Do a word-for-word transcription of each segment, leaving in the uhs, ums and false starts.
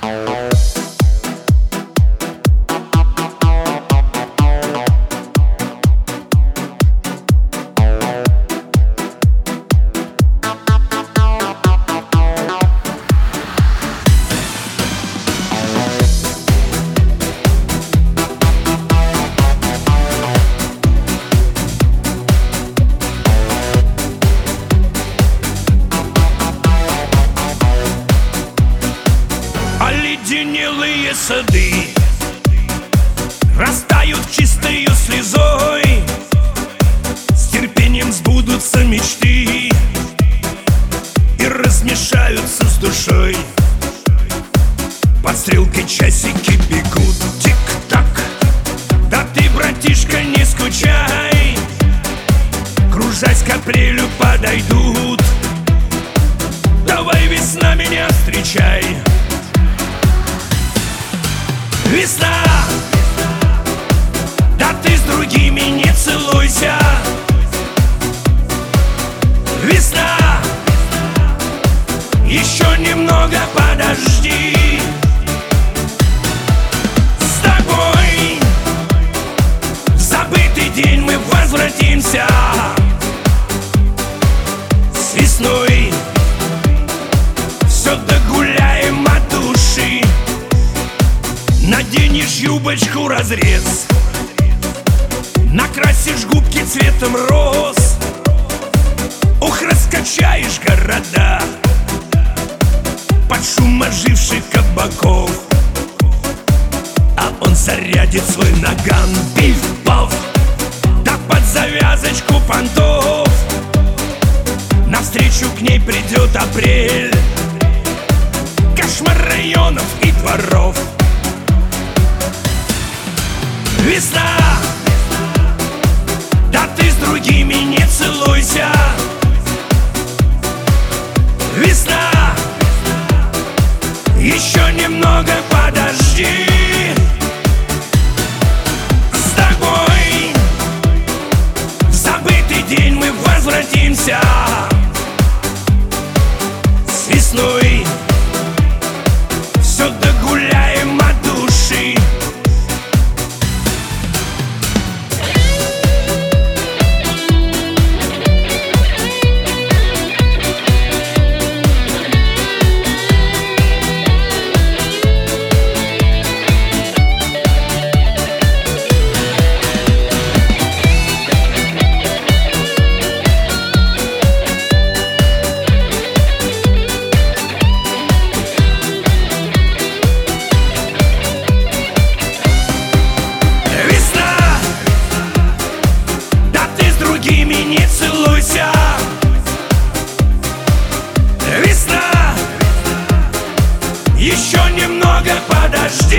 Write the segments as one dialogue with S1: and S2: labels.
S1: Оледенелые сады растают чистою слезой, с терпением сбудутся мечты и размешаются с душой. Под стрелкой часики бегут, тик-так. Да ты, братишка, не скучай, кружась к апрелю подойдут. Давай, весна, меня встречай. Весна, да ты с другими не целуйся. Весна, еще немного подожди. С тобой в забытый день мы возвратимся. С весной все догуляем от души. Наденешь юбочку разрез, накрасишь губки цветом роз. Ох, раскачаешь города под шум оживших кабаков. А он зарядит свой наган, пиф-паф, да под завязочку понтов. Навстречу к ней придет апрель, кошмар районов и дворов. Весна, да ты с другими не целуйся. Весна, еще немного подожди. С тобой в забытый день мы возвратимся. С весной все догуляем от души. Не целуйся. Весна, еще немного подожди.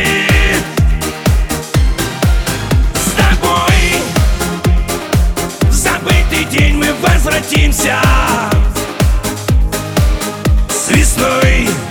S1: С тобой в забытый день мы возвратимся. С весной